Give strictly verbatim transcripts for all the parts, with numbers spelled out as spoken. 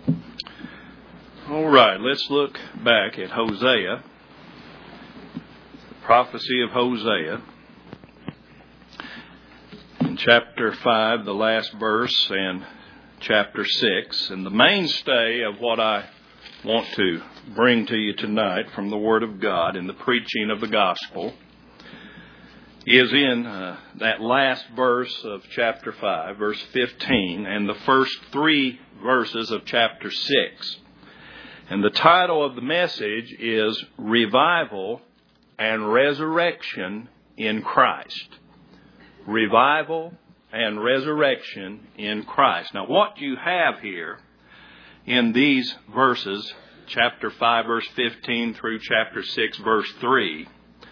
All right, let's look back at Hosea, the prophecy of Hosea. In chapter five, the last verse, and chapter six. And the mainstay of what I want to bring to you tonight from the Word of God in the preaching of the gospel is in uh, that last verse of chapter five, verse fifteen, and the first three verses of chapter six. And the title of the message is Revival and Resurrection in Christ. Revival and Resurrection in Christ. Now, what you have here in these verses, chapter five, verse fifteen through chapter six, verse three,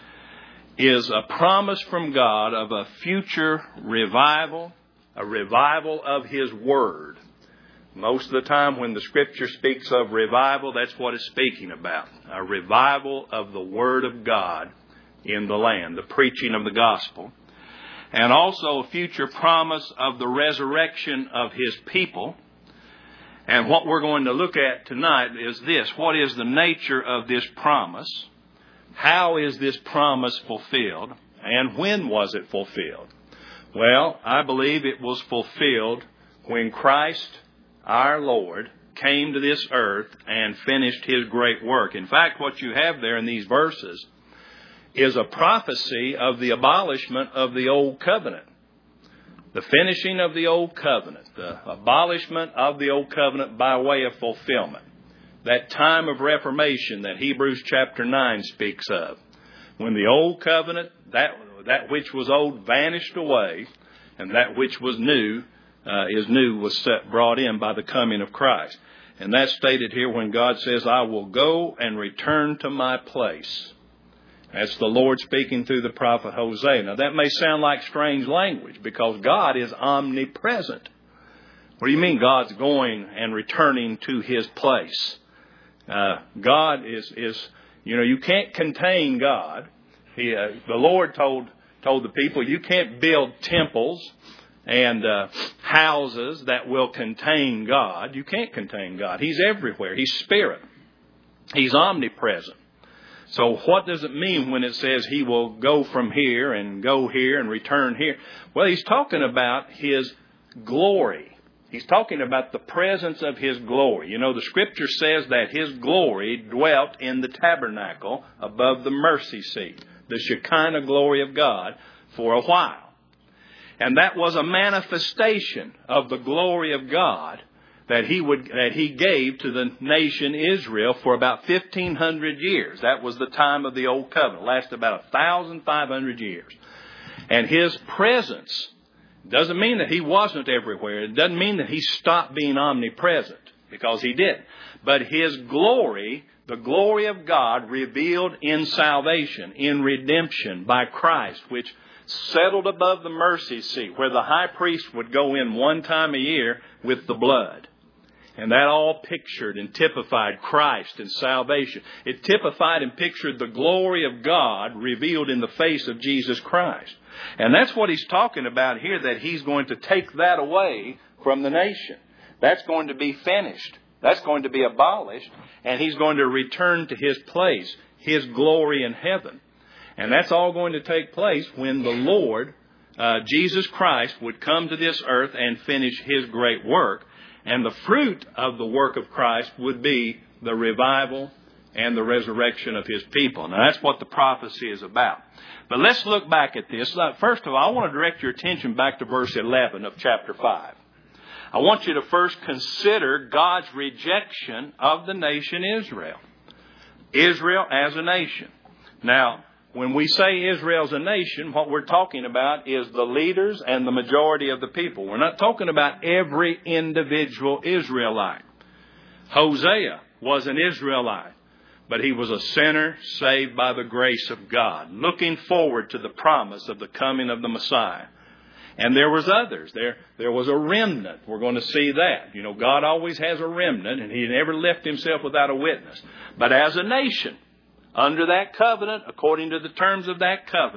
is a promise from God of a future revival, a revival of His Word. Most of the time when the Scripture speaks of revival, that's what it's speaking about. A revival of the Word of God in the land, the preaching of the gospel. And also a future promise of the resurrection of His people. And what we're going to look at tonight is this. What is the nature of this promise? How is this promise fulfilled? And when was it fulfilled? Well, I believe it was fulfilled when Christ, our Lord, came to this earth and finished His great work. In fact, what you have there in these verses is a prophecy of the abolishment of the old covenant. The finishing of the old covenant. The abolishment of the old covenant by way of fulfillment. That time of reformation that Hebrews chapter nine speaks of. When the old covenant, that, that which was old vanished away, and that which was new uh, is new was set, brought in by the coming of Christ. And that's stated here when God says, I will go and return to my place. That's the Lord speaking through the prophet Hosea. Now that may sound like strange language because God is omnipresent. What do you mean God's going and returning to His place? Uh, God is, is, you know, you can't contain God. He, uh, the Lord told told the people, you can't build temples and uh, houses that will contain God. You can't contain God. He's everywhere. He's spirit. He's omnipresent. So what does it mean when it says He will go from here and go here and return here? Well, He's talking about His glory. He's talking about the presence of His glory. You know, the Scripture says that His glory dwelt in the tabernacle above the mercy seat, the Shekinah glory of God, for a while. And that was a manifestation of the glory of God that He would that He gave to the nation Israel for about fifteen hundred years. That was the time of the Old Covenant. It lasted about one thousand five hundred years. And His presence doesn't mean that He wasn't everywhere. It doesn't mean that He stopped being omnipresent, because He did. But His glory, the glory of God revealed in salvation, in redemption by Christ, which settled above the mercy seat, where the high priest would go in one time a year with the blood. And that all pictured and typified Christ and salvation. It typified and pictured the glory of God revealed in the face of Jesus Christ. And that's what He's talking about here, that He's going to take that away from the nation. That's going to be finished. That's going to be abolished. And He's going to return to His place, His glory in heaven. And that's all going to take place when the Lord, uh, Jesus Christ, would come to this earth and finish His great work. And the fruit of the work of Christ would be the revival and the resurrection of His people. Now, that's what the prophecy is about. But let's look back at this. First of all, I want to direct your attention back to verse eleven of chapter five. I want you to first consider God's rejection of the nation Israel. Israel as a nation. Now, when we say Israel's a nation, what we're talking about is the leaders and the majority of the people. We're not talking about every individual Israelite. Hosea was an Israelite, but he was a sinner saved by the grace of God, looking forward to the promise of the coming of the Messiah. And there was others. There, there was a remnant. We're going to see that. You know, God always has a remnant, and He never left Himself without a witness. But as a nation, under that covenant, according to the terms of that covenant,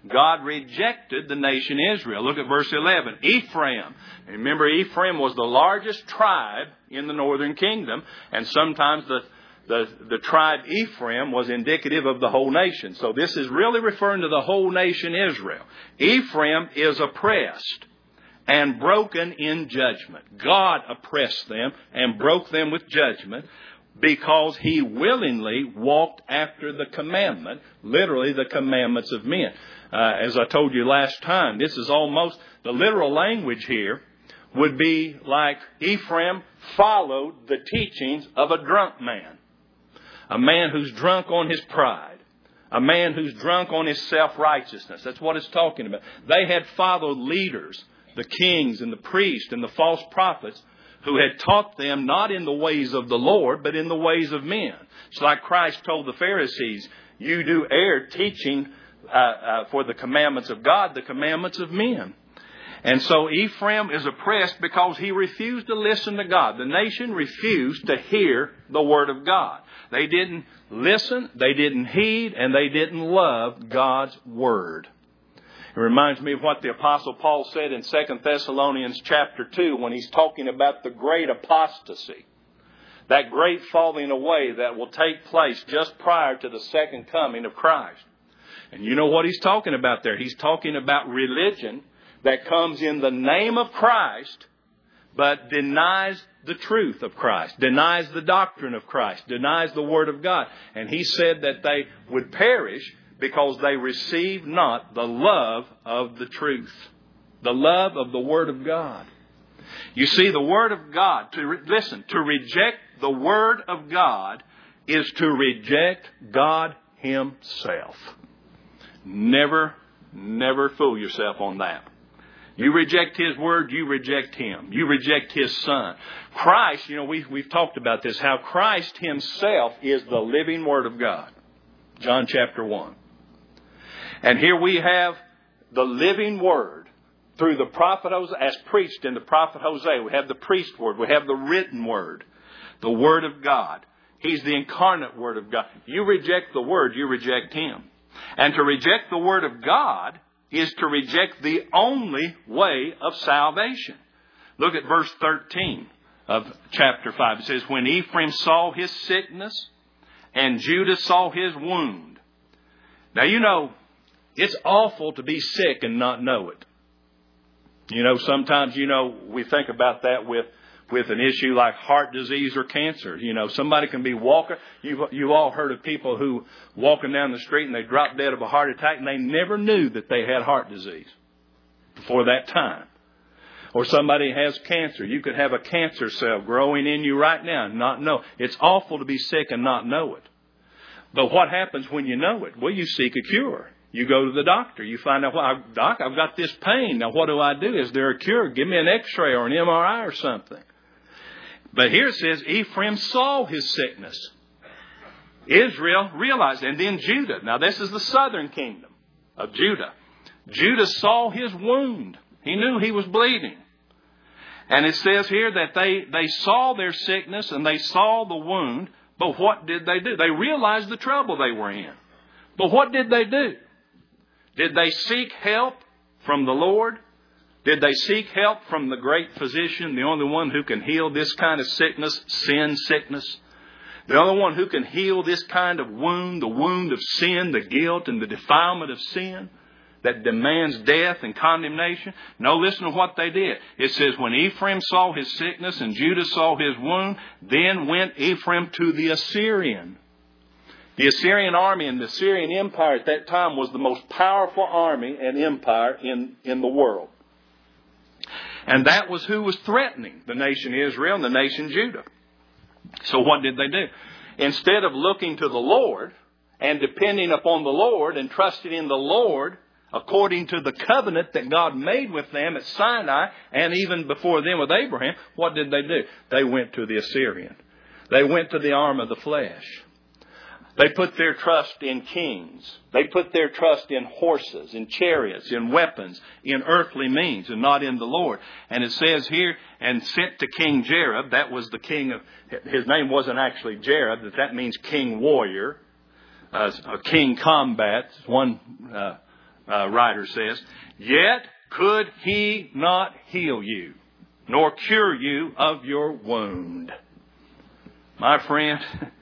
God rejected the nation Israel. Look at verse eleven. Ephraim. Remember, Ephraim was the largest tribe in the northern kingdom, and sometimes the The, the tribe Ephraim was indicative of the whole nation. So this is really referring to the whole nation Israel. Ephraim is oppressed and broken in judgment. God oppressed them and broke them with judgment because He willingly walked after the commandment, literally the commandments of men. Uh, as I told you last time, this is almost, the literal language here would be like Ephraim followed the teachings of a drunk man. A man who's drunk on his pride. A man who's drunk on his self-righteousness. That's what it's talking about. They had followed leaders, the kings and the priests and the false prophets, who had taught them not in the ways of the Lord, but in the ways of men. It's like Christ told the Pharisees, you do err teaching uh, uh, for the commandments of God, the commandments of men. And so Ephraim is oppressed because he refused to listen to God. The nation refused to hear the Word of God. They didn't listen, they didn't heed, and they didn't love God's Word. It reminds me of what the Apostle Paul said in Second Thessalonians chapter two when he's talking about the great apostasy. That great falling away that will take place just prior to the second coming of Christ. And you know what he's talking about there? He's talking about religion that comes in the name of Christ, but denies the truth of Christ, denies the doctrine of Christ, denies the Word of God. And he said that they would perish because they receive not the love of the truth, the love of the Word of God. You see, the Word of God, to re- listen, to reject the Word of God is to reject God Himself. Never, never fool yourself on that. You reject His Word, you reject Him. You reject His Son. Christ, you know, we've, we've talked about this, how Christ Himself is the living Word of God. John chapter one. And here we have the living Word through the prophet Hosea, as preached in the prophet Hosea. We have the priest Word. We have the written Word. The Word of God. He's the incarnate Word of God. You reject the Word, you reject Him. And to reject the Word of God is to reject the only way of salvation. Look at verse thirteen of chapter five. It says, when Ephraim saw his sickness and Judah saw his wound. Now, you know, it's awful to be sick and not know it. You know, sometimes, you know, we think about that with with an issue like heart disease or cancer. You know, somebody can be walking. You've, you've all heard of people who walking down the street and they drop dead of a heart attack and they never knew that they had heart disease before that time. Or somebody has cancer. You could have a cancer cell growing in you right now and not know. It's awful to be sick and not know it. But what happens when you know it? Well, you seek a cure. You go to the doctor. You find out, well, Doc, I've got this pain. Now, what do I do? Is there a cure? Give me an x-ray or an M R I or something. But here it says, Ephraim saw his sickness. Israel realized, and then Judah. Now, this is the southern kingdom of Judah. Judah saw his wound. He knew he was bleeding. And it says here that they, they saw their sickness and they saw the wound. But what did they do? They realized the trouble they were in. But what did they do? Did they seek help from the Lord? Did they seek help from the great physician, the only one who can heal this kind of sickness, sin sickness? The only one who can heal this kind of wound, the wound of sin, the guilt and the defilement of sin that demands death and condemnation? No, listen to what they did. It says, when Ephraim saw his sickness and Judah saw his wound, then went Ephraim to the Assyrian. The Assyrian army and the Assyrian Empire at that time was the most powerful army and empire in, in the world. And that was who was threatening the nation Israel and the nation Judah. So what did they do? Instead of looking to the Lord and depending upon the Lord and trusting in the Lord according to the covenant that God made with them at Sinai and even before them with Abraham, what did they do? They went to the Assyrian. They went to the arm of the flesh. They put their trust in kings. They put their trust in horses, in chariots, in weapons, in earthly means, and not in the Lord. And it says here, and sent to King Jareb. That was the king of, his name wasn't actually Jareb, but that means king warrior, uh, a king combat. One uh, uh, writer says, yet could he not heal you, nor cure you of your wound. My friend,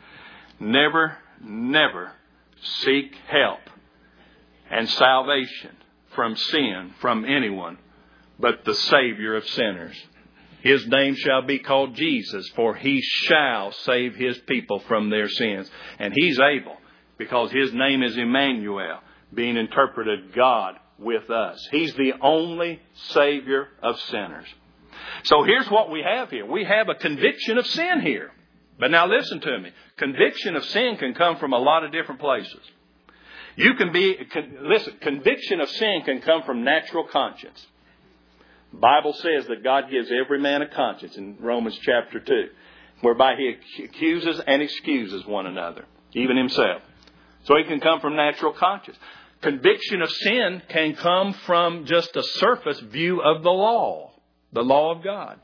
never, never seek help and salvation from sin from anyone but the Savior of sinners. His name shall be called Jesus, for he shall save his people from their sins. And he's able, because his name is Emmanuel, being interpreted God with us. He's the only Savior of sinners. So here's what we have here. We have a conviction of sin here. But now listen to me. Conviction of sin can come from a lot of different places. You can be, listen, conviction of sin can come from natural conscience. The Bible says that God gives every man a conscience in Romans chapter two, whereby he accuses and excuses one another, even himself. So it can come from natural conscience. Conviction of sin can come from just a surface view of the law, the law of God.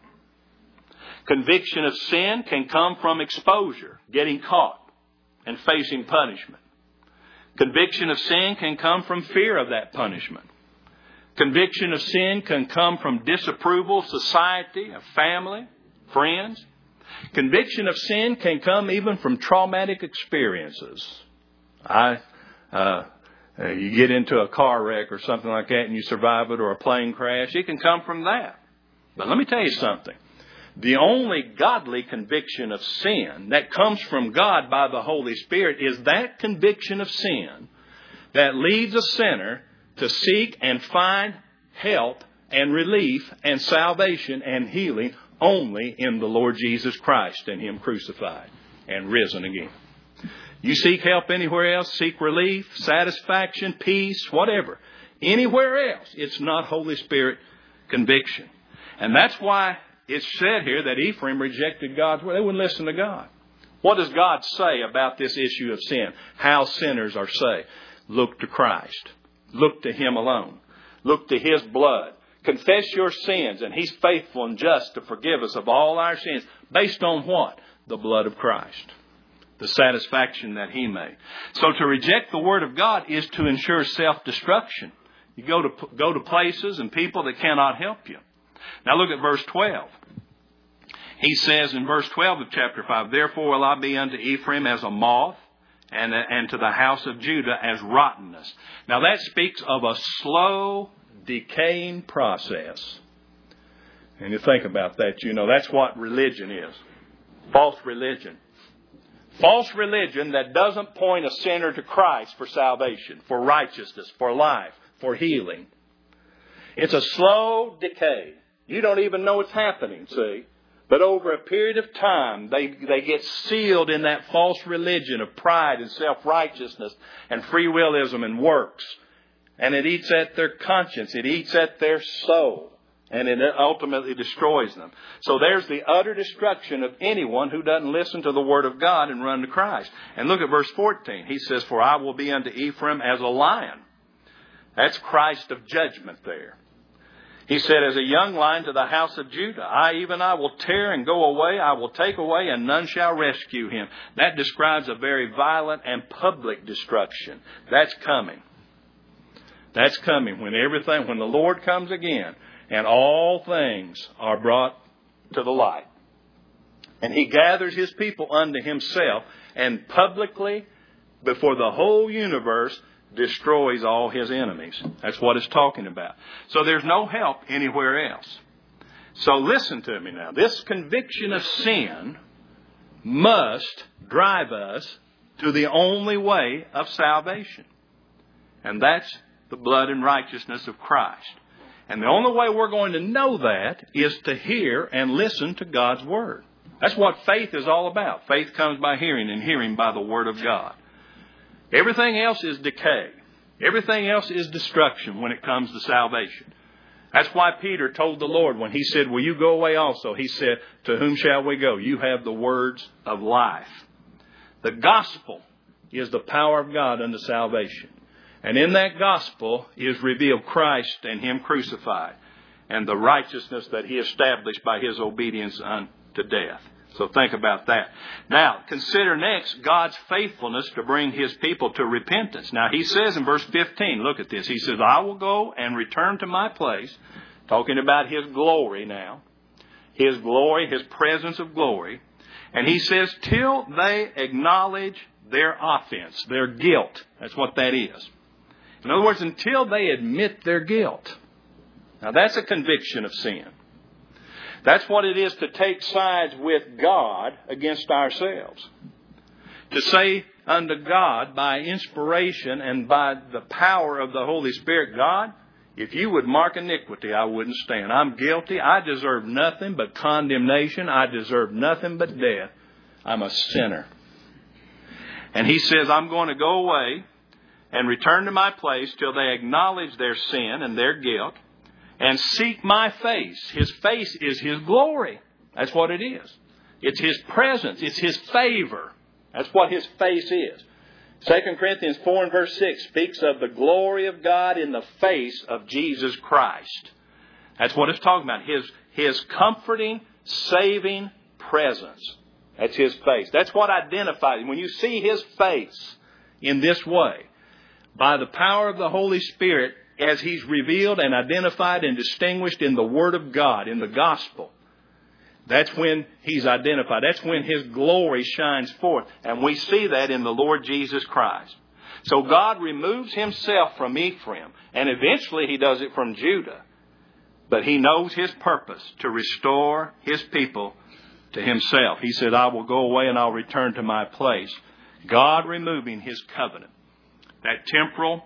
Conviction of sin can come from exposure, getting caught and facing punishment. Conviction of sin can come from fear of that punishment. Conviction of sin can come from disapproval of society, of family, friends. Conviction of sin can come even from traumatic experiences. I, uh, you get into a car wreck or something like that and you survive it, or a plane crash. It can come from that. But let me tell you something. The only godly conviction of sin that comes from God by the Holy Spirit is that conviction of sin that leads a sinner to seek and find help and relief and salvation and healing only in the Lord Jesus Christ and Him crucified and risen again. You seek help anywhere else, seek relief, satisfaction, peace, whatever. Anywhere else, it's not Holy Spirit conviction. And that's why it's said here that Ephraim rejected God's word. They wouldn't listen to God. What does God say about this issue of sin? How sinners are saved. Look to Christ. Look to Him alone. Look to His blood. Confess your sins, and He's faithful and just to forgive us of all our sins. Based on what? The blood of Christ. The satisfaction that He made. So to reject the Word of God is to ensure self-destruction. You go to go to places and people that cannot help you. Now look at verse twelve. He says in verse twelve of chapter five, therefore will I be unto Ephraim as a moth, and, and to the house of Judah as rottenness. Now that speaks of a slow, decaying process. And you think about that, you know, that's what religion is. False religion. False religion that doesn't point a sinner to Christ for salvation, for righteousness, for life, for healing. It's a slow decay. You don't even know it's happening, see. But over a period of time, they, they get sealed in that false religion of pride and self-righteousness and free willism and works. And it eats at their conscience. It eats at their soul. And it ultimately destroys them. So there's the utter destruction of anyone who doesn't listen to the Word of God and run to Christ. And look at verse fourteen. He says, for I will be unto Ephraim as a lion. That's Christ of judgment there. He said, as a young lion to the house of Judah, I, even I, will tear and go away. I will take away, and none shall rescue him. That describes a very violent and public destruction. That's coming. That's coming when everything, when the Lord comes again, and all things are brought to the light. And He gathers His people unto Himself, and publicly, before the whole universe, destroys all His enemies. That's what it's talking about. So there's no help anywhere else. So listen to me now. This conviction of sin must drive us to the only way of salvation. And that's the blood and righteousness of Christ. And the only way we're going to know that is to hear and listen to God's Word. That's what faith is all about. Faith comes by hearing, and hearing by the Word of God. Everything else is decay. Everything else is destruction when it comes to salvation. That's why Peter told the Lord when he said, will you go away also? He said, to whom shall we go? You have the words of life. The gospel is the power of God unto salvation. And in that gospel is revealed Christ and Him crucified, and the righteousness that He established by His obedience unto death. So think about that. Now, consider next God's faithfulness to bring His people to repentance. Now, He says in verse fifteen, look at this. He says, I will go and return to my place, talking about His glory now. His glory, His presence of glory. And He says, till they acknowledge their offense, their guilt. That's what that is. In other words, until they admit their guilt. Now, that's a conviction of sin. That's what it is to take sides with God against ourselves. To say unto God by inspiration and by the power of the Holy Spirit, God, if you would mark iniquity, I wouldn't stand. I'm guilty. I deserve nothing but condemnation. I deserve nothing but death. I'm a sinner. And He says, I'm going to go away and return to my place till they acknowledge their sin and their guilt and seek my face. His face is His glory. That's what it is. It's His presence. It's His favor. That's what His face is. Second Corinthians four and verse six speaks of the glory of God in the face of Jesus Christ. That's what it's talking about. His, His comforting, saving presence. That's His face. That's what identifies Him. When you see His face in this way, by the power of the Holy Spirit, as He's revealed and identified and distinguished in the Word of God, in the Gospel, that's when He's identified. That's when His glory shines forth. And we see that in the Lord Jesus Christ. So God removes Himself from Ephraim. And eventually He does it from Judah. But He knows His purpose to restore His people to Himself. He said, I will go away and I'll return to my place. God removing His covenant. That temporal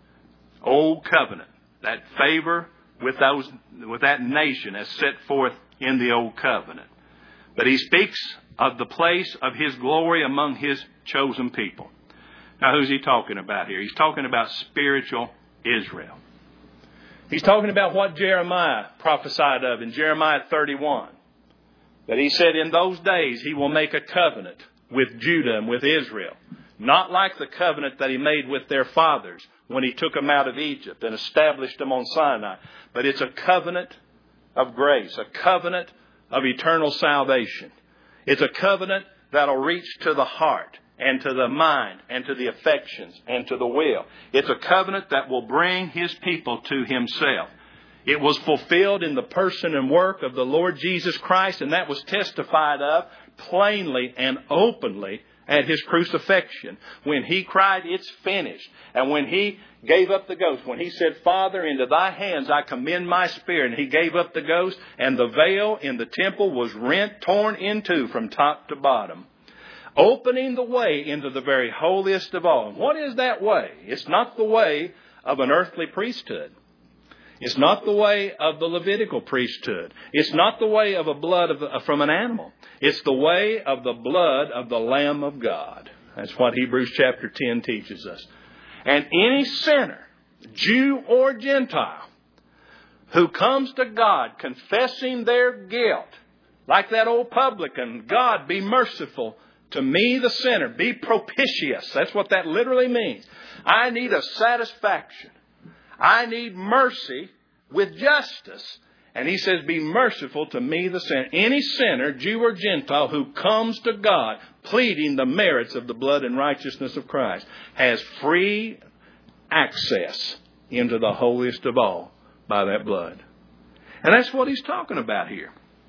old covenant. That favor with those, with that nation as set forth in the old covenant. But He speaks of the place of His glory among His chosen people. Now, who's He talking about here? He's talking about spiritual Israel. He's talking about what Jeremiah prophesied of in Jeremiah thirty-one. That he said in those days He will make a covenant with Judah and with Israel. Not like the covenant that He made with their fathers when He took them out of Egypt and established them on Sinai. But it's a covenant of grace, a covenant of eternal salvation. It's a covenant that'll reach to the heart and to the mind and to the affections and to the will. It's a covenant that will bring His people to Himself. It was fulfilled in the person and work of the Lord Jesus Christ, and that was testified of plainly and openly at His crucifixion, when He cried, it's finished. And when He gave up the ghost, when He said, Father, into Thy hands I commend my spirit, and He gave up the ghost, and the veil in the temple was rent, torn in two from top to bottom, opening the way into the very holiest of all. And what is that way? It's not the way of an earthly priesthood. It's not the way of the Levitical priesthood. It's not the way of a blood of, from an animal. It's the way of the blood of the Lamb of God. That's what Hebrews chapter ten teaches us. And any sinner, Jew or Gentile, who comes to God confessing their guilt, like that old publican, God, be merciful to me, the sinner. Be propitious. That's what that literally means. I need a satisfaction. I need mercy with justice. And He says, be merciful to me, the sinner. Any sinner, Jew or Gentile, who comes to God pleading the merits of the blood and righteousness of Christ, has free access into the holiest of all by that blood. And that's what He's talking about here.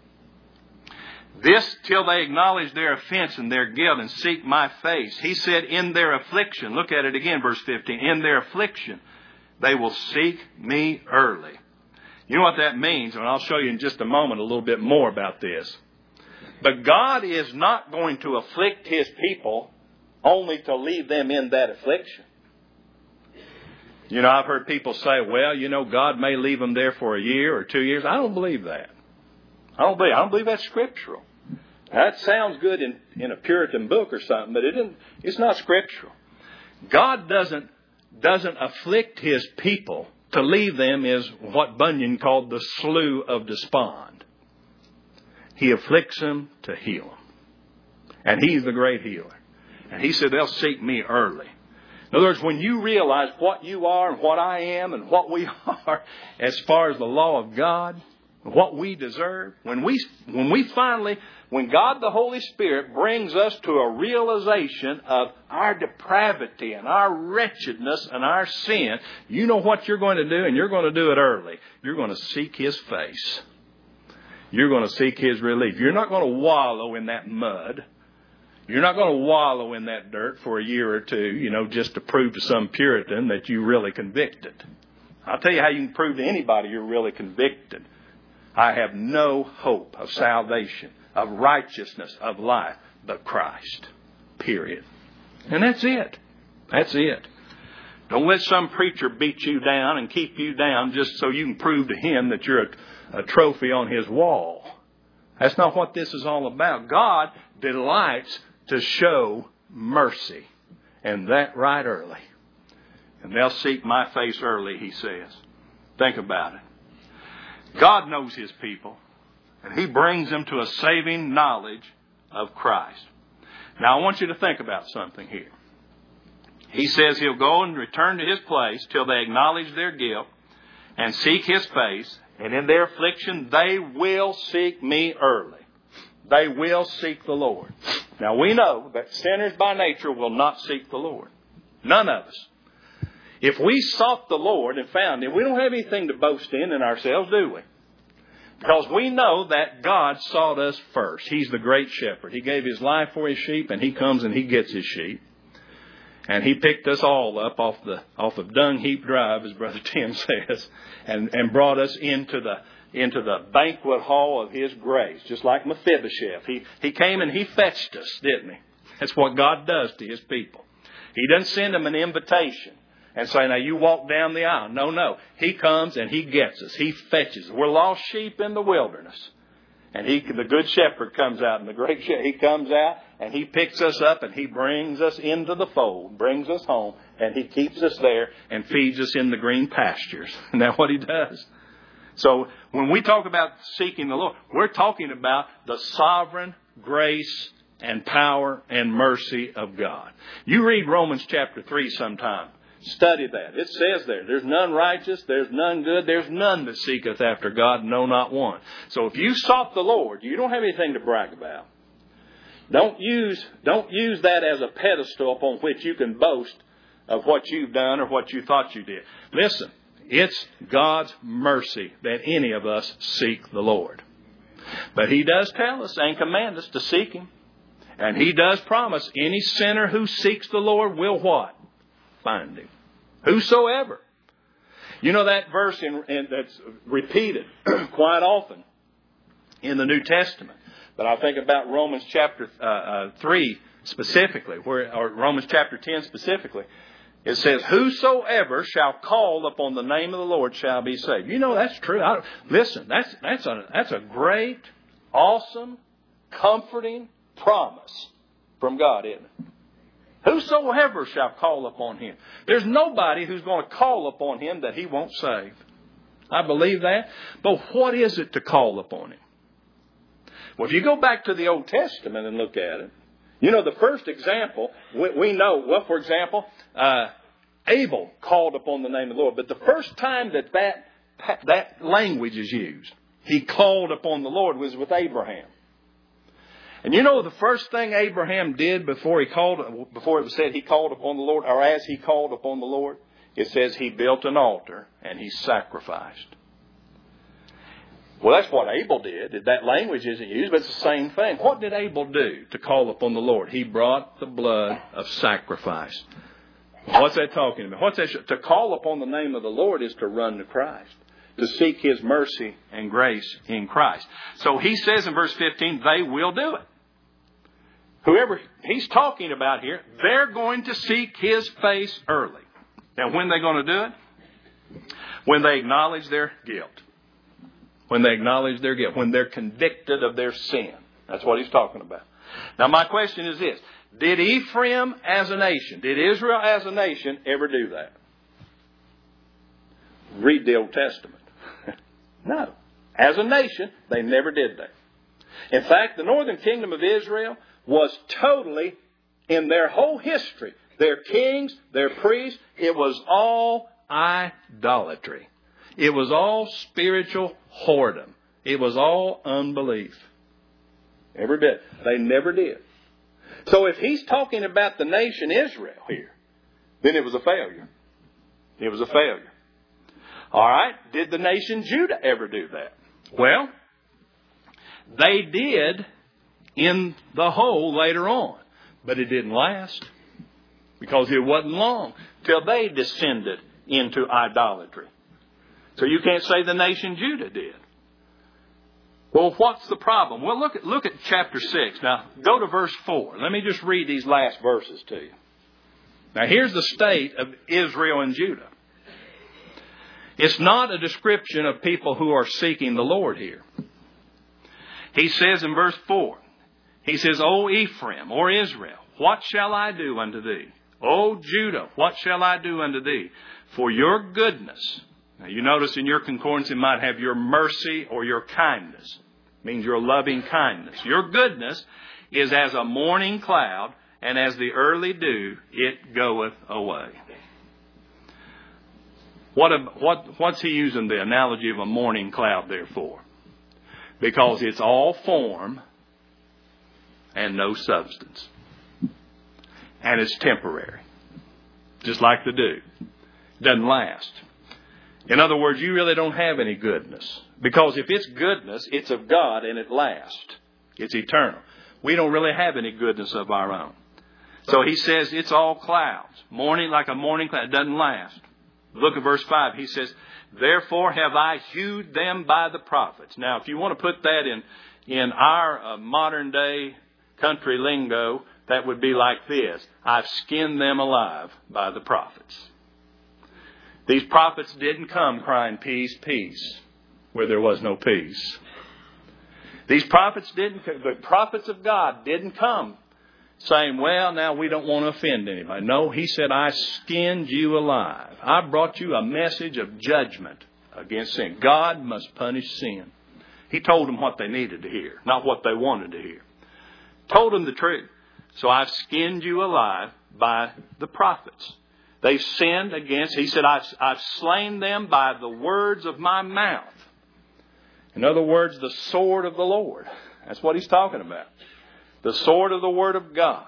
This till they acknowledge their offense and their guilt and seek my face. He said, in their affliction, look at it again, verse fifteen, in their affliction, they will seek me early. You know what that means, and I'll show you in just a moment a little bit more about this. But God is not going to afflict His people only to leave them in that affliction. You know, I've heard people say, well, you know, God may leave them there for a year or two years. I don't believe that. I don't believe, I don't believe that's scriptural. That sounds good in, in a Puritan book or something, but it isn't, it's not scriptural. God doesn't doesn't afflict His people to leave them is what Bunyan called the slough of despond. He afflicts them to heal them. And He's the great healer. And He said they'll seek me early. In other words, when you realize what you are and what I am and what we are as far as the law of God, what we deserve, when we, when we finally, when God the Holy Spirit brings us to a realization of our depravity and our wretchedness and our sin, you know what you're going to do, and you're going to do it early. You're going to seek His face. You're going to seek His relief. You're not going to wallow in that mud. You're not going to wallow in that dirt for a year or two, you know, just to prove to some Puritan that you really convicted. I'll tell you how you can prove to anybody you're really convicted. I have no hope of salvation, of righteousness, of life, but Christ. Period. And that's it. That's it. Don't let some preacher beat you down and keep you down just so you can prove to him that you're a, a trophy on his wall. That's not what this is all about. God delights to show mercy. And that right early. And they'll seek my face early, He says. Think about it. God knows His people, and He brings them to a saving knowledge of Christ. Now, I want you to think about something here. He says He'll go and return to His place till they acknowledge their guilt and seek His face, and in their affliction they will seek me early. They will seek the Lord. Now, we know that sinners by nature will not seek the Lord. None of us. If we sought the Lord and found Him, we don't have anything to boast in in ourselves, do we? Because we know that God sought us first. He's the great shepherd. He gave His life for His sheep, and He comes and He gets His sheep. And He picked us all up off the off of Dung Heap Drive, as Brother Tim says, and, and brought us into the into the banquet hall of His grace, just like Mephibosheth. He, he came and He fetched us, didn't He? That's what God does to His people. He doesn't send them an invitation and say, now you walk down the aisle. No, no. He comes and He gets us. He fetches us. We're lost sheep in the wilderness. And he, the good shepherd comes out, and the great shepherd, He comes out and He picks us up and He brings us into the fold, brings us home, and He keeps us there and feeds us in the green pastures. Isn't that what He does? So when we talk about seeking the Lord, we're talking about the sovereign grace and power and mercy of God. You read Romans chapter three sometime. Study that. It says there, there's none righteous, there's none good, there's none that seeketh after God, no, not one. So if you sought the Lord, you don't have anything to brag about. Don't use, don't use that as a pedestal upon which you can boast of what you've done or what you thought you did. Listen, it's God's mercy that any of us seek the Lord. But He does tell us and command us to seek Him. And He does promise any sinner who seeks the Lord will what? Find Him. Whosoever. You know that verse in, in, that's repeated quite often in the New Testament. But I think about Romans chapter uh, uh, three specifically, where, or Romans chapter ten specifically. It says, whosoever shall call upon the name of the Lord shall be saved. You know that's true. I, listen, that's that's a that's a great, awesome, comforting promise from God, isn't it? Whosoever shall call upon Him. There's nobody who's going to call upon Him that He won't save. I believe that. But what is it to call upon Him? Well, if you go back to the Old Testament and look at it, you know, the first example, we, we know, well, for example, uh, Abel called upon the name of the Lord. But the first time that that, that language is used, he called upon the Lord, was with Abraham. And you know the first thing Abraham did before he called, before it was said he called upon the Lord, or as he called upon the Lord, it says he built an altar and he sacrificed. Well, that's what Abel did. That language isn't used, but it's the same thing. What did Abel do to call upon the Lord? He brought the blood of sacrifice. What's that talking about? What's that? To call upon the name of the Lord is to run to Christ, to seek His mercy and grace in Christ. So He says in verse fifteen, they will do it. Whoever He's talking about here, they're going to seek His face early. Now, when are they going to do it? When they acknowledge their guilt. When they acknowledge their guilt. When they're convicted of their sin. That's what He's talking about. Now, my question is this. Did Ephraim as a nation, did Israel as a nation ever do that? Read the Old Testament. No. As a nation, they never did that. In fact, the northern kingdom of Israel was totally, in their whole history, their kings, their priests, it was all idolatry. It was all spiritual whoredom. It was all unbelief. Every bit. They never did. So if he's talking about the nation Israel here, then it was a failure. It was a failure. All right. Did the nation Judah ever do that? Well, they did in the whole later on. But it didn't last. Because it wasn't long till they descended into idolatry. So you can't say the nation Judah did. Well, what's the problem? Well, look at, look at chapter six. Now, go to verse four. Let me just read these last verses to you. Now, here's the state of Israel and Judah. It's not a description of people who are seeking the Lord here. He says in verse four, he says, O Ephraim, or Israel, what shall I do unto thee? O Judah, what shall I do unto thee? For your goodness. Now you notice in your concordance it might have your mercy or your kindness. It means your loving kindness. Your goodness is as a morning cloud, and as the early dew, it goeth away. What, a, what what's he using the analogy of a morning cloud there for? Because it's all form and no substance. And it's temporary. Just like the dew. Doesn't last. In other words, you really don't have any goodness. Because if it's goodness, it's of God and it lasts. It's eternal. We don't really have any goodness of our own. So he says it's all clouds. Morning like a morning cloud. It doesn't last. Look at verse five. He says, therefore have I hewed them by the prophets. Now, if you want to put that in, in our uh, modern day country lingo, that would be like this. I've skinned them alive by the prophets. These prophets didn't come crying peace, peace, where there was no peace. These prophets didn't, the prophets of God didn't come saying, well, now we don't want to offend anybody. No, he said, I skinned you alive. I brought you a message of judgment against sin. God must punish sin. He told them what they needed to hear, not what they wanted to hear. Told them the truth. So I've skinned you alive by the prophets. They've sinned against, he said, I've, I've slain them by the words of my mouth. In other words, the sword of the Lord. That's what he's talking about. The sword of the word of God.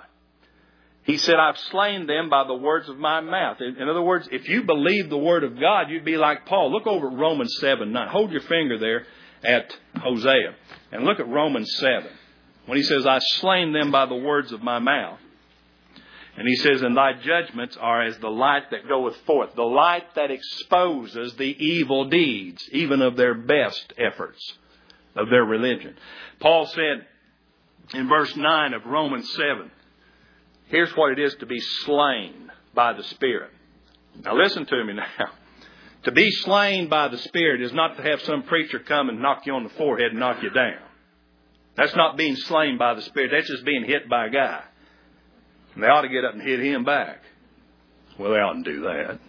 He said, I've slain them by the words of my mouth. In, in other words, if you believe the word of God, you'd be like Paul. Look over at Romans seven nine. Hold your finger there at Hosea. And look at Romans seven. When he says, I've slain them by the words of my mouth. And he says, and thy judgments are as the light that goeth forth. The light that exposes the evil deeds, even of their best efforts of their religion. Paul said in verse nine of Romans seven, here's what it is to be slain by the Spirit. Now listen to me now. To be slain by the Spirit is not to have some preacher come and knock you on the forehead and knock you down. That's not being slain by the Spirit. That's just being hit by a guy. And they ought to get up and hit him back. Well, they oughtn't do that.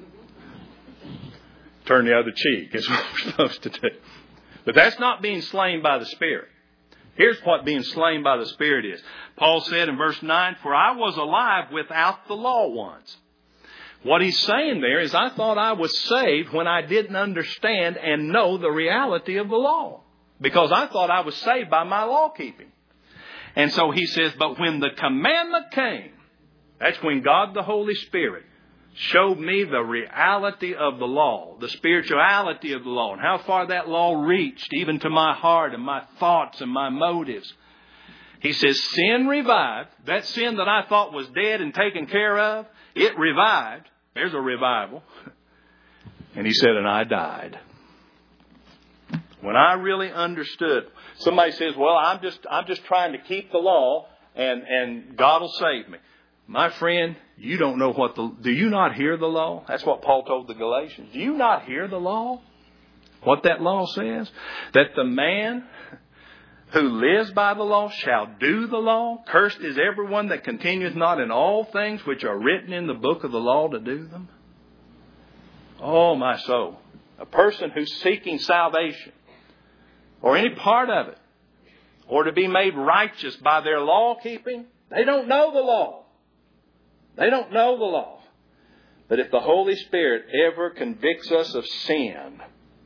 Turn the other cheek is what we're supposed to do. But that's not being slain by the Spirit. Here's what being slain by the Spirit is. Paul said in verse nine, for I was alive without the law once. What he's saying there is, I thought I was saved when I didn't understand and know the reality of the law. Because I thought I was saved by my law keeping. And so he says, but when the commandment came, that's when God the Holy Spirit showed me the reality of the law, the spirituality of the law, and how far that law reached even to my heart and my thoughts and my motives. He says, sin revived. That sin that I thought was dead and taken care of, it revived. There's a revival. And he said, and I died. When I really understood, somebody says, well, I'm just I'm just trying to keep the law and, and God will save me. My friend, you don't know what the... Do you not hear the law? That's what Paul told the Galatians. Do you not hear the law? What that law says? That the man who lives by the law shall do the law. Cursed is everyone that continueth not in all things which are written in the book of the law to do them. Oh, my soul. A person who's seeking salvation, or any part of it, or to be made righteous by their law keeping, they don't know the law. They don't know the law. But if the Holy Spirit ever convicts us of sin,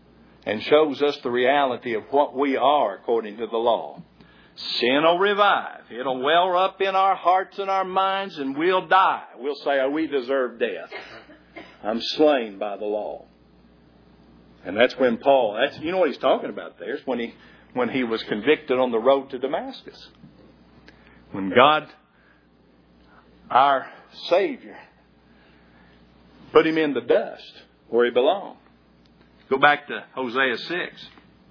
and shows us the reality of what we are according to the law. Sin will revive. It'll well up in our hearts and our minds, and we'll die. We'll say, oh, we deserve death. I'm slain by the law. And that's when Paul, that's, you know what he's talking about there. It's when he, when he was convicted on the road to Damascus. When God, our Savior, put him in the dust where he belonged. Go back to Hosea six.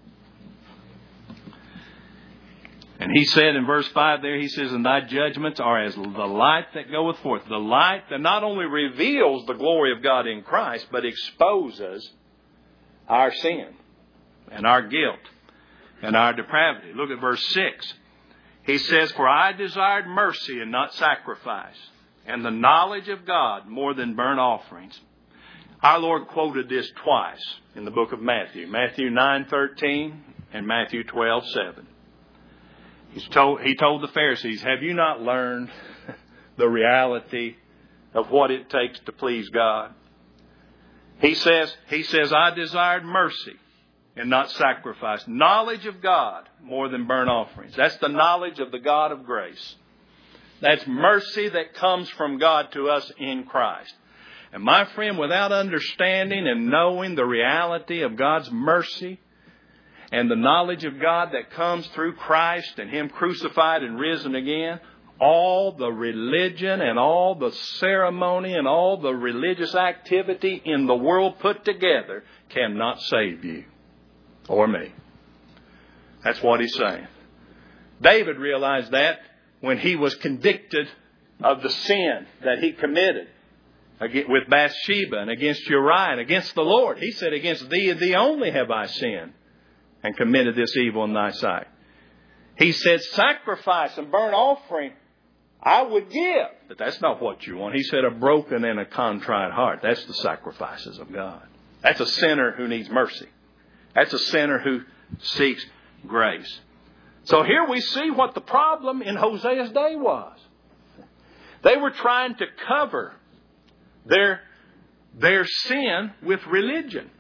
And he said in verse five there, he says, and thy judgments are as the light that goeth forth. The light that not only reveals the glory of God in Christ, but exposes our sin and our guilt and our depravity. Look at verse six. He says, for I desired mercy and not sacrifice, and the knowledge of God more than burnt offerings. Our Lord quoted this twice in the book of Matthew. Matthew nine thirteen and Matthew twelve seven. He's told, he told the Pharisees, have you not learned the reality of what it takes to please God? He says, he says, I desired mercy and not sacrifice. Knowledge of God more than burnt offerings. That's the knowledge of the God of grace. That's mercy that comes from God to us in Christ. And my friend, without understanding and knowing the reality of God's mercy and the knowledge of God that comes through Christ and Him crucified and risen again, all the religion and all the ceremony and all the religious activity in the world put together cannot save you or me. That's what he's saying. David realized that when he was convicted of the sin that he committed with Bathsheba and against Uriah and against the Lord. He said, against thee and thee only have I sinned and committed this evil in thy sight. He said, sacrifice and burnt offering I would give. But that's not what you want. He said, a broken and a contrite heart. That's the sacrifices of God. That's a sinner who needs mercy. That's a sinner who seeks grace. So here we see what the problem in Hosea's day was. They were trying to cover their, their sin with religion.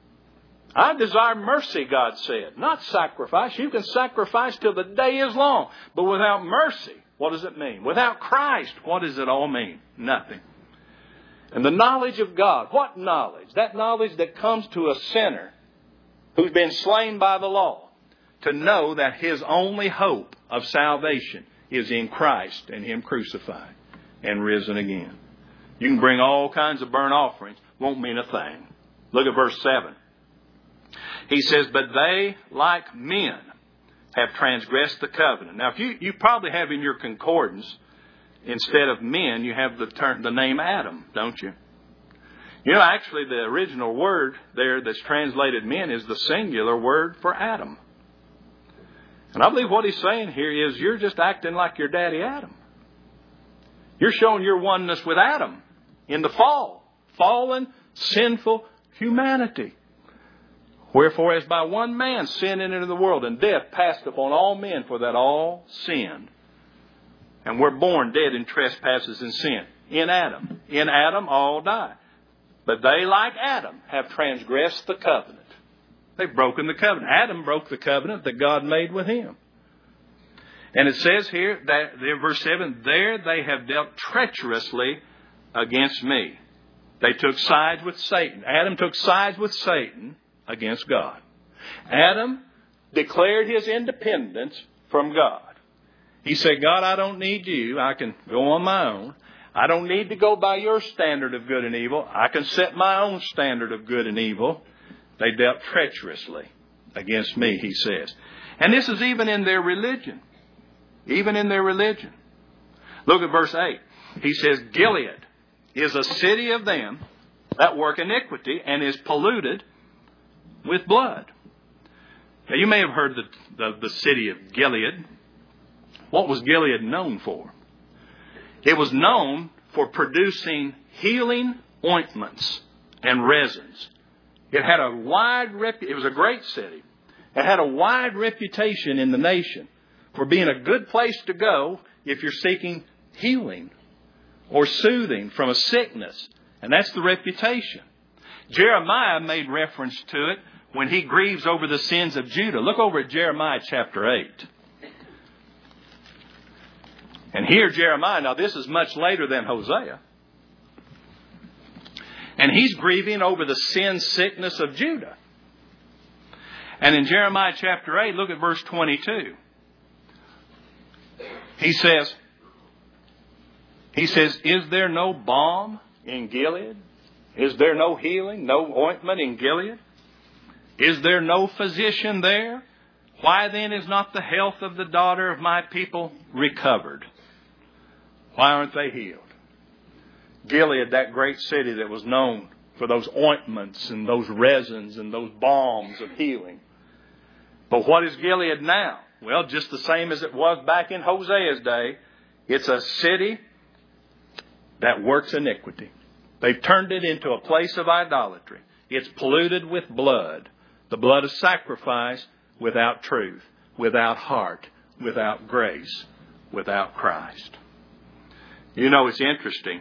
I desire mercy, God said, not sacrifice. You can sacrifice till the day is long. But without mercy, what does it mean? Without Christ, what does it all mean? Nothing. And the knowledge of God, what knowledge? That knowledge that comes to a sinner who's been slain by the law, to know that his only hope of salvation is in Christ and Him crucified and risen again. You can bring all kinds of burnt offerings, won't mean a thing. Look at verse seven. He says, but they, like men, have transgressed the covenant. Now, if you, you probably have in your concordance, instead of men, you have the term, the name Adam, don't you? You know, actually, the original word there that's translated men is the singular word for Adam. And I believe what he's saying here is you're just acting like your daddy Adam. You're showing your oneness with Adam in the fall. Fallen, sinful humanity. Wherefore, as by one man sin entered into the world, and death passed upon all men, for that all sinned. And we're born dead in trespasses and sin. In Adam. In Adam all die. But they, like Adam, have transgressed the covenant. They've broken the covenant. Adam broke the covenant that God made with him. And it says here, that in verse seven, there they have dealt treacherously against me. They took sides with Satan. Adam took sides with Satan against God. Adam declared his independence from God. He said, God, I don't need you. I can go on my own. I don't need to go by your standard of good and evil. I can set my own standard of good and evil. They dealt treacherously against me, he says. And this is even in their religion. Even in their religion. Look at verse eight. He says, Gilead is a city of them that work iniquity and is polluted with blood. Now, you may have heard the, the, the city of Gilead. What was Gilead known for? It was known for producing healing ointments and resins. It had a wide rep- It was a great city. It had a wide reputation in the nation for being a good place to go if you're seeking healing or soothing from a sickness. And that's the reputation. Jeremiah made reference to it when he grieves over the sins of Judah. Look over at Jeremiah chapter eight. And here Jeremiah, now this is much later than Hosea. And he's grieving over the sin sickness of Judah. And in Jeremiah chapter eight, look at verse twenty-two. He says, he says, is there no balm in Gilead? Is there no healing, no ointment in Gilead? Is there no physician there? Why then is not the health of the daughter of my people recovered? Why aren't they healed? Gilead, that great city that was known for those ointments and those resins and those balms of healing. But what is Gilead now? Well, just the same as it was back in Hosea's day. It's a city that works iniquity. They've turned it into a place of idolatry. It's polluted with blood. The blood of sacrifice without truth, without heart, without grace, without Christ. You know, it's interesting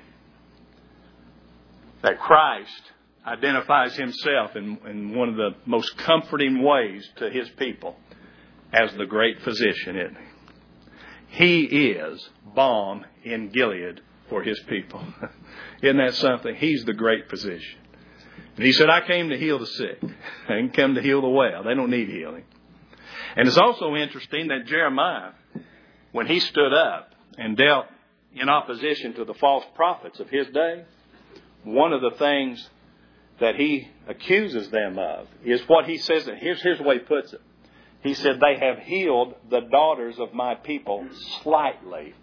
that Christ identifies himself in, in one of the most comforting ways to his people as the great physician, isn't he? He is balm in Gilead for his people. Isn't that something? He's the great physician. And he said, I came to heal the sick. I didn't come to heal the well. They don't need healing. And it's also interesting that Jeremiah, when he stood up and dealt in opposition to the false prophets of his day, one of the things that he accuses them of is what he says. Here's, here's the way he puts it. He said, they have healed the daughters of my people slightly.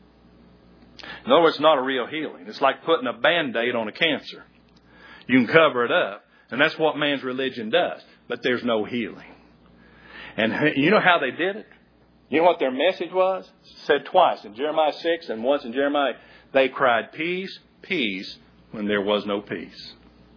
In other words, it's not a real healing. It's like putting a Band-Aid on a cancer. You can cover it up, and that's what man's religion does. But there's no healing. And you know how they did it? You know what their message was? It said twice in Jeremiah six and once in Jeremiah. They cried, peace, peace, when there was no peace.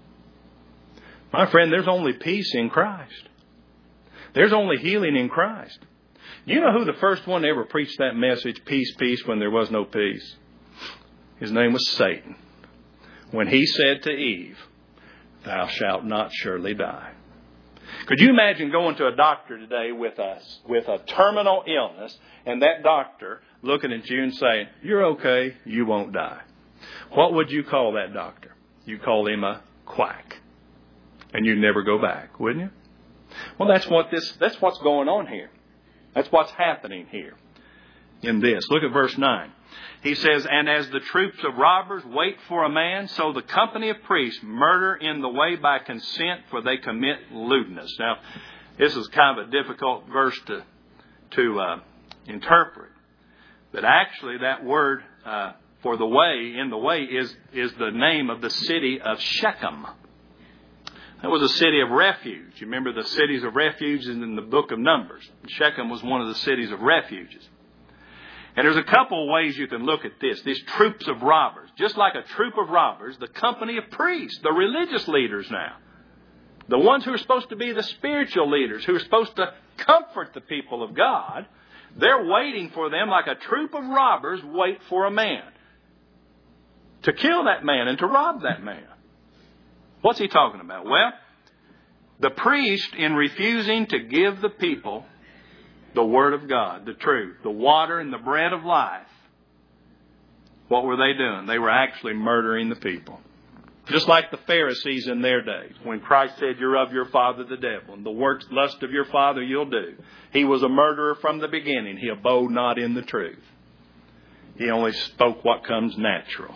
My friend, there's only peace in Christ. There's only healing in Christ. You know who the first one to ever preached that message, peace, peace, when there was no peace? His name was Satan. When he said to Eve, thou shalt not surely die. Could you imagine going to a doctor today with us with a terminal illness and that doctor looking at you and saying, you're okay, you won't die? What would you call that doctor? You call him a quack. And you'd never go back, wouldn't you? Well, that's what this, that's what's going on here. That's what's happening here in this. Look at verse nine. He says, and as the troops of robbers wait for a man, so the company of priests murder in the way by consent, for they commit lewdness. Now, this is kind of a difficult verse to, to uh, interpret. But actually, that word uh, for the way, in the way, is, is the name of the city of Shechem. That was a city of refuge. You remember the cities of refuge in the book of Numbers. Shechem was one of the cities of refuges. And there's a couple of ways you can look at this. These troops of robbers. Just like a troop of robbers, the company of priests, the religious leaders now. The ones who are supposed to be the spiritual leaders, who are supposed to comfort the people of God. They're waiting for them like a troop of robbers wait for a man. To kill that man and to rob that man. What's he talking about? Well, the priest, in refusing to give the people the Word of God, the truth, the water and the bread of life, what were they doing? They were actually murdering the people. Just like the Pharisees in their days, when Christ said, you're of your father the devil, and the works, lust of your father you'll do. He was a murderer from the beginning. He abode not in the truth. He only spoke what comes natural.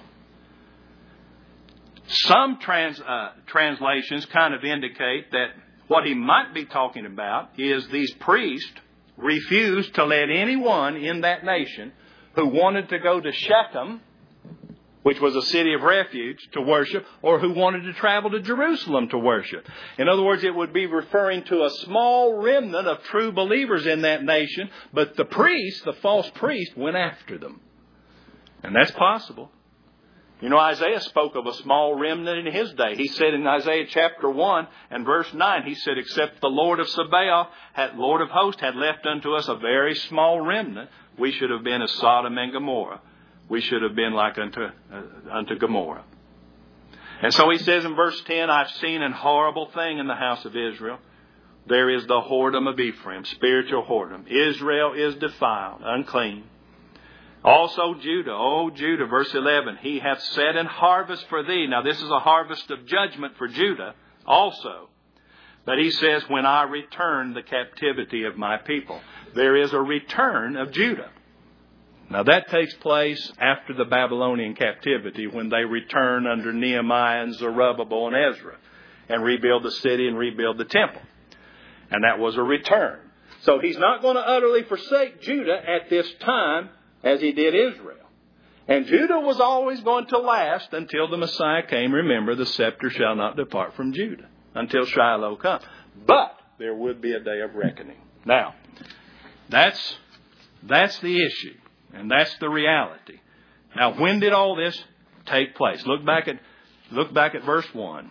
Some trans, uh, translations kind of indicate that what he might be talking about is these priests refused to let anyone in that nation who wanted to go to Shechem, which was a city of refuge, to worship, or who wanted to travel to Jerusalem to worship. In other words, it would be referring to a small remnant of true believers in that nation, but the priest, the false priest, went after them. And that's possible. You know, Isaiah spoke of a small remnant in his day. He said in Isaiah chapter one and verse nine, he said, except the Lord of Sabaoth, had, Lord of hosts, had left unto us a very small remnant, we should have been as Sodom and Gomorrah. We should have been like unto, uh, unto Gomorrah. And so he says in verse ten, I've seen an horrible thing in the house of Israel. there is the whoredom of Ephraim, spiritual whoredom. Israel is defiled, unclean. Also Judah, O Judah, verse eleven, he hath set an harvest for thee. Now this is a harvest of judgment for Judah also. But he says, when I return the captivity of my people. There is a return of Judah. Now that takes place after the Babylonian captivity, when they return under Nehemiah and Zerubbabel and Ezra and rebuild the city and rebuild the temple. And that was a return. So he's not going to utterly forsake Judah at this time as he did Israel. And Judah was always going to last until the Messiah came. Remember, the scepter shall not depart from Judah until Shiloh comes. But there would be a day of reckoning. Now, that's, that's the issue. And that's the reality. Now, when did all this take place? Look back at, look back at verse one.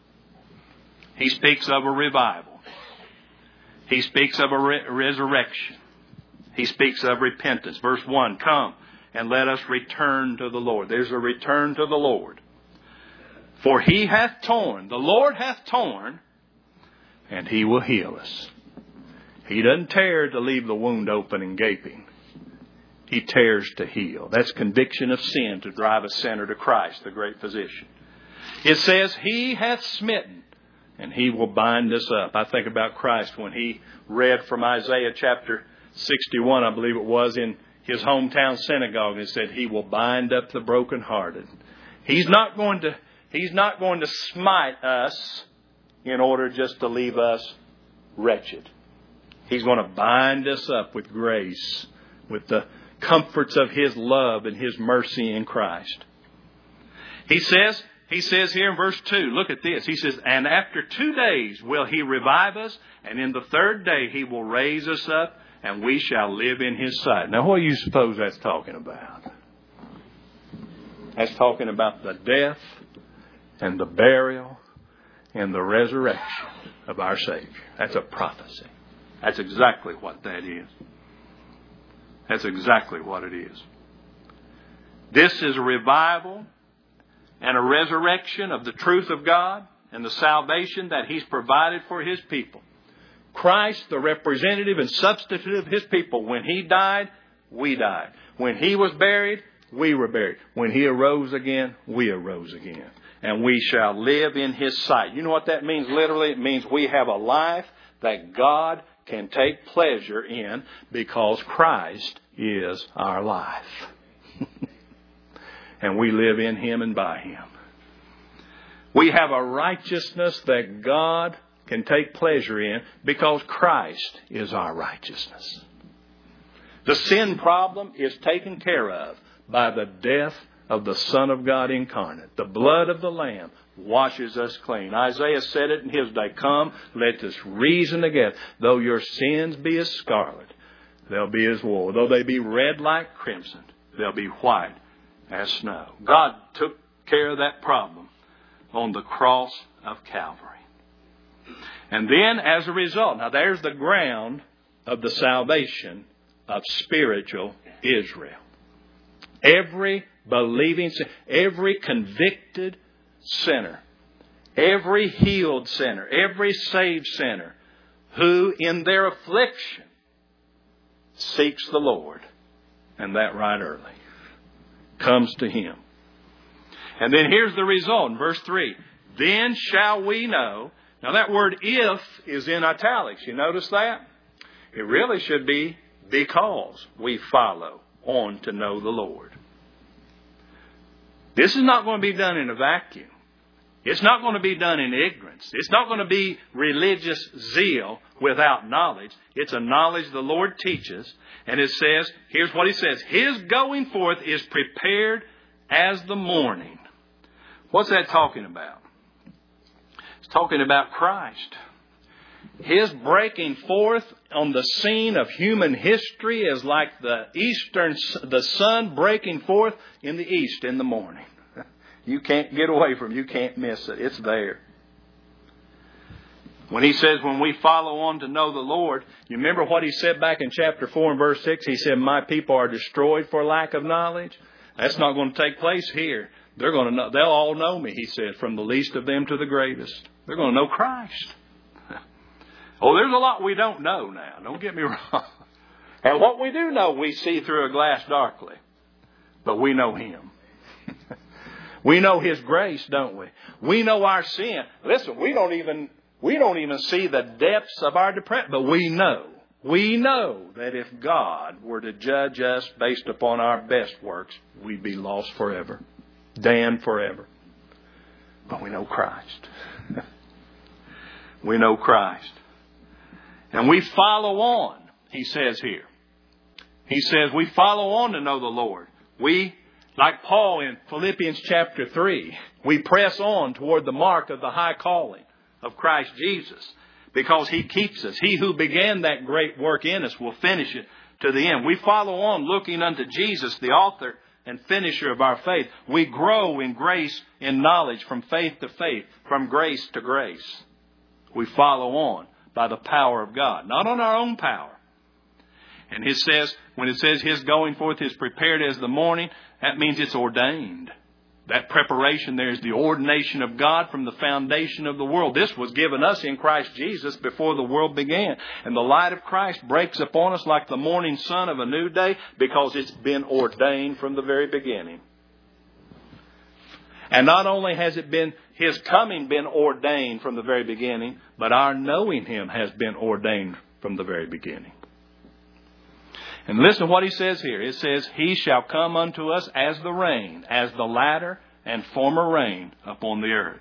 He speaks of a revival. He speaks of a re- resurrection. He speaks of repentance. Verse one, come and let us return to the Lord. There's a return to the Lord. For he hath torn, the Lord hath torn, and he will heal us. He doesn't tear to leave the wound open and gaping. He tears to heal. That's conviction of sin to drive a sinner to Christ, the great physician. It says, he hath smitten, and he will bind us up. I think about Christ when he read from Isaiah chapter sixty-one, I believe it was, in his hometown synagogue. It said, he will bind up the brokenhearted. He's not going to, he's not going to smite us in order just to leave us wretched. He's going to bind us up with grace, with the comforts of his love and his mercy in Christ. He says, he says here in verse two, look at this. He says, and after two days will he revive us, and in the third day he will raise us up, and we shall live in his sight. Now, what do you suppose that's talking about? That's talking about the death and the burial and the resurrection of our Savior. That's a prophecy. That's exactly what that is. That's exactly what it is. This is a revival and a resurrection of the truth of God and the salvation that he's provided for his people. Christ, the representative and substitute of his people, when he died, we died. When he was buried, we were buried. When he arose again, we arose again. And we shall live in his sight. You know what that means literally? It means we have a life that God can take pleasure in because Christ is our life. And we live in him and by him. We have a righteousness that God can take pleasure in because Christ is our righteousness. The sin problem is taken care of by the death of the Son of God incarnate. The blood of the Lamb washes us clean. Isaiah said it in his day. Come, let us reason together. Though your sins be as scarlet, they'll be as wool. Though they be red like crimson, they'll be white as snow. God took care of that problem on the cross of Calvary. And then as a result, now there's the ground of the salvation of spiritual Israel. Every believing, every convicted sinner, every healed sinner, every saved sinner who in their affliction seeks the Lord, and that right early, comes to him. And then here's the result in verse three. Then shall we know. Now that word if is in italics. You notice that? It really should be because we follow on to know the Lord. This is not going to be done in a vacuum. It's not going to be done in ignorance. It's not going to be religious zeal without knowledge. It's a knowledge the Lord teaches. And it says, here's what he says. His going forth is prepared as the morning. What's that talking about? It's talking about Christ. His breaking forth on the scene of human history is like the eastern, the sun breaking forth in the east in the morning. You can't get away from it. You can't miss it. It's there. When he says, when we follow on to know the Lord, you remember what he said back in chapter four and verse six? He said, my people are destroyed for lack of knowledge. That's not going to take place here. They're going to know, they'll all know me, he said, from the least of them to the greatest. They're going to know Christ. Oh, there's a lot we don't know now. Don't get me wrong. And what we do know, we see through a glass darkly. But we know Him. We know His grace, don't we? We know our sin. Listen, we don't even we don't even see the depths of our depression, but we know. We know that if God were to judge us based upon our best works, we'd be lost forever, damned forever. But we know Christ. We know Christ. And we follow on, he says here. He says we follow on to know the Lord. We, like Paul in Philippians chapter three, we press on toward the mark of the high calling of Christ Jesus. Because He keeps us. He who began that great work in us will finish it to the end. We follow on looking unto Jesus, the author and finisher of our faith. We grow in grace and knowledge from faith to faith, from grace to grace. We follow on by the power of God, not on our own power. And it says, when it says His going forth is prepared as the morning, that means it's ordained. That preparation there is the ordination of God from the foundation of the world. This was given us in Christ Jesus before the world began. And the light of Christ breaks upon us like the morning sun of a new day because it's been ordained from the very beginning. And not only has it been His coming been ordained from the very beginning, but our knowing Him has been ordained from the very beginning. And listen to what he says here. It says, He shall come unto us as the rain, as the latter and former rain upon the earth.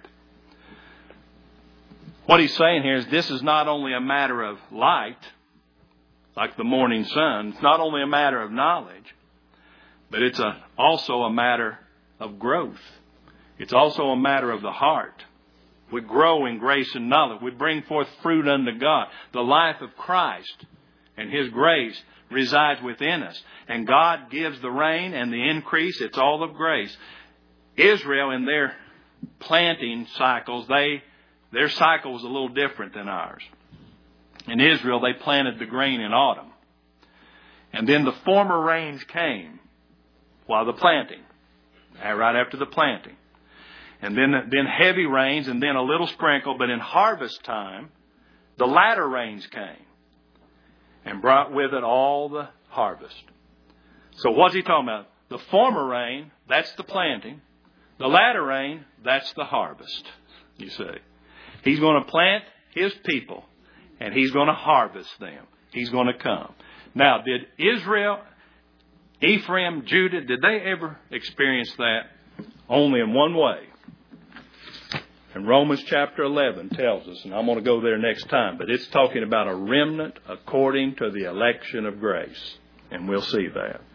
What he's saying here is this is not only a matter of light, like the morning sun. It's not only a matter of knowledge, but it's a, also a matter of growth. It's also a matter of the heart. We grow in grace and knowledge. We bring forth fruit unto God. The life of Christ and His grace resides within us. And God gives the rain and the increase. It's all of grace. Israel, in their planting cycles, they their cycle was a little different than ours. In Israel, they planted the grain in autumn. And then the former rains came while the planting, right after the planting. And then, then heavy rains and then a little sprinkle. But in harvest time, the latter rains came and brought with it all the harvest. So what's he talking about? The former rain, that's the planting. The latter rain, that's the harvest, you see. He's going to plant His people, and He's going to harvest them. He's going to come. Now, did Israel, Ephraim, Judah, did they ever experience that? Only in one way. And Romans chapter eleven tells us, and I'm going to go there next time, but it's talking about a remnant according to the election of grace. And we'll see that.